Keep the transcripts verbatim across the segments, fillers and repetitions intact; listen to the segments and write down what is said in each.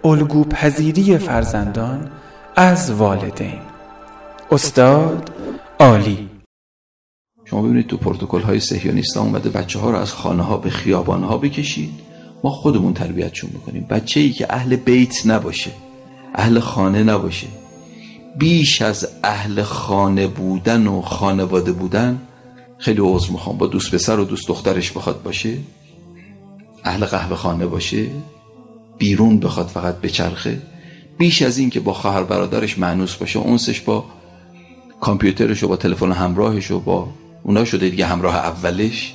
الگو پذیری فرزندان از والدین. استاد عالی. شما ببینید تو پروتکل‌های صهیونیست‌ها اومده بچه‌ها رو از خانه‌ها به خیابان‌ها بکشید، ما خودمون تربیتشون می‌کنیم. بچه‌ای که اهل بیت نباشه، اهل خانه نباشه، بیش از اهل خانه بودن و خانواده بودن، خیلی عذر میخوام، با دوست پسر و دوست دخترش بخواد باشه، اهل قهوه خانه باشه، بیرون بخواد فقط بچرخه، بیش از این که با خواهر برادرش مانوس باشه، اونسش با کامپیوترش و با تلفن همراهش و با اونا شده دیگه همراه اولش،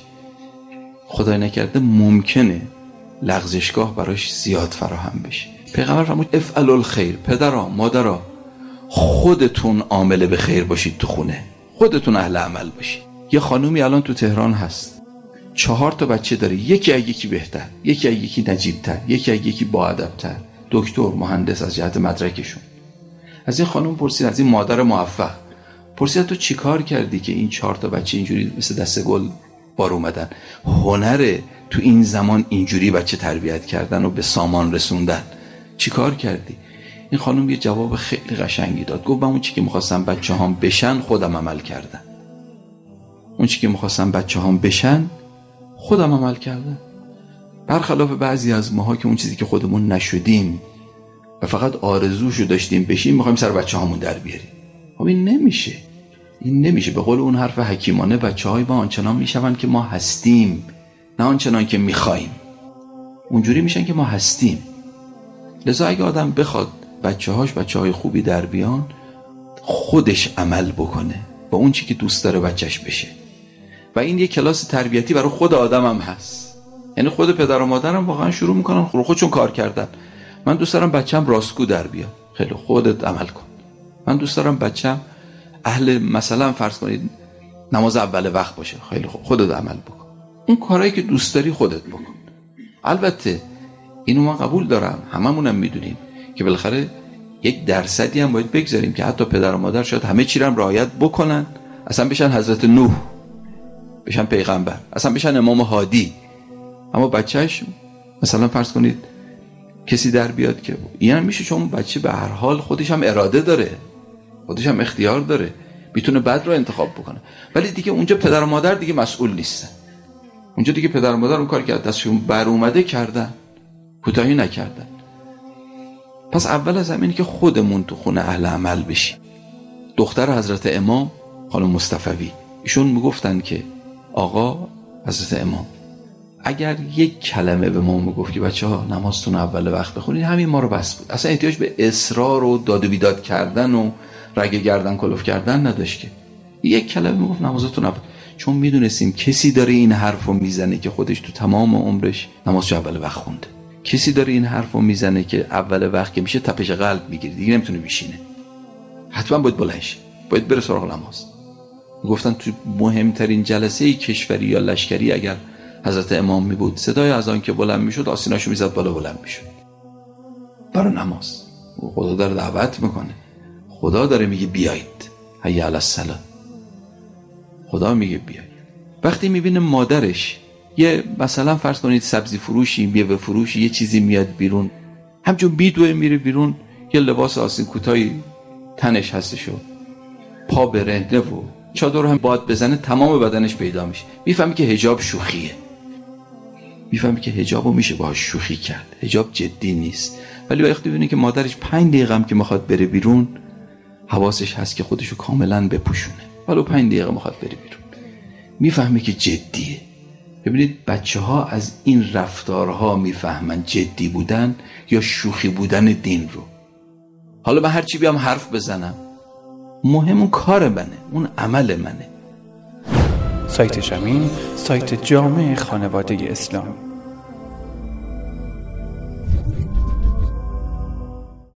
خدای نکرده ممکنه لغزشگاه براش زیاد فراهم بشه. پیغمبر فرمود افعلوا الخیر، پدرها مادرها خودتون عامل به خیر باشید، تو خونه خودتون اهل عمل باشید. یه خانومی الان تو تهران هست، چهار تا بچه داره، یکی از یکی بهتر، یکی از یکی نجیب‌تر، یکی از یکی با ادب‌تر، دکتر، مهندس از جهت مدرکشون. از این خانم پرسید، از این مادر موفق پرسید تو چی کار کردی که این چهار تا بچه اینجوری مثل دسته گل بار اومدن؟ هنر تو این زمان اینجوری بچه تربیت کردن و به سامان رسوندن، چی کار کردی؟ این خانم یه جواب خیلی قشنگی داد، گفت من اون چی که می‌خواستم بچه‌هام بشن خودم عمل کردم. اون چی که می‌خواستم بچه‌هام بشن خودم عمل کردم. برخلاف بعضی از ماها که اون چیزی که خودمون نشدیم و فقط آرزوشو داشتیم بشیم می‌خوایم سر بچه‌هامون در بیاریم. خب این نمیشه. این نمیشه. به قول اون حرف حکیمانه بچه‌های ما آنچنان میشون که ما هستیم، نه آنچنان که می‌خوایم. اونجوری میشن که ما هستیم. لذا اگه آدم بخواد بچه‌هاش بچه‌های خوبی در بیان، خودش عمل بکنه با اون چی که دوست داره بچهش بشه. و این یک کلاس تربیتی برای خود آدم هم هست. یعنی خود پدر و مادرم واقعا شروع میکنن خودشون کار کردن. من دوست دارم بچه‌م راستگو در بیاد. خیلی خودت عمل کن. من دوست دارم بچه‌م اهل مثلا فرض کنید نماز اول وقت باشه. خیلی خودت عمل بکن. اون کارهایی که دوست داری خودت بکن. البته اینو من قبول دارم، هممونم میدونیم که بالاخره یک درصدی هم باید بگذاریم که حتی پدر و مادر شاید همه چی رو هم رعایت بکنن، اصلا بشن حضرت نوح، بشن پیغمبر، اصلا بشن امام هادی، اما بچهش مثلا فرض کنید کسی در بیاد که این هم میشه، چون بچه به هر حال خودش هم اراده داره، خودش هم اختیار داره، میتونه بد رو انتخاب بکنه، ولی دیگه اونجا پدر و مادر دیگه مسئول نیستن. اونجا دیگه پدر و مادر اون کار که دستشون بر اومده کردن، کوتاهی نکردن. پس اول از همینه که خودمون تو خونه اهل عمل بشیم. دختر حضرت امام خانم مصطفوی، ایشون میگفتن که آقا حضرت امام اگر یک کلمه به ما میگفت که بچه‌ها نمازتون اول وقت بخونید، همین ما رو بس بود. اصلا احتیاج به اصرار و داد و بیداد کردن و رگ گردن کلوف کردن نداشت. که یک کلمه میگفت نمازتون اول، چون میدونستیم کسی داره این حرفو میزنه که خودش تو تمام عمرش نمازش اول وقت خونده. کسی داره این حرفو میزنه که اول وقت که میشه تپش قلب میگیره، دیگه نمیتونه بشینه، حتما باید بلند شه، باید بره سراغ نماز. گفتن تو مهمترین جلسه کشوری یا لشکری اگر حضرت امام می بود، صدای اذان که بلند میشد آستیناشو میزد بالا، بلند میشد برای نماز. خدا داره دعوت میکنه، خدا داره میگه بیایید، حی علی الصلاه، خدا میگه بیایید. وقتی میبینه مادرش یه مثلا فرض کنید سبزی فروشی، میوه فروشی، یه چیزی میاد بیرون، همچون بیدوه میره بیرون، یه لباس آستین کوتاهی تنش هستش و پا برهنه و چادر هم باد بزنه تمام بدنش پیدا میشه، میفهمی که حجاب شوخیه، میفهمی که حجابو میشه باهاش شوخی کرد، حجاب جدی نیست. ولی وقتی ببینه که مادرش پنج دقیقه هم که میخواد بره بیرون حواسش هست که خودشو کاملا بپوشونه، ولو پنج دقیقه میخواد بره بیرون، میفهمی که جدیه. ببینید بچه ها از این رفتارها میفهمن جدی بودن یا شوخی بودن دین رو. حالا من هرچی بیام حرف بزنم، مهم اون کار منه، اون عمل منه. سایت شمین، سایت جامع خانواده اسلامی.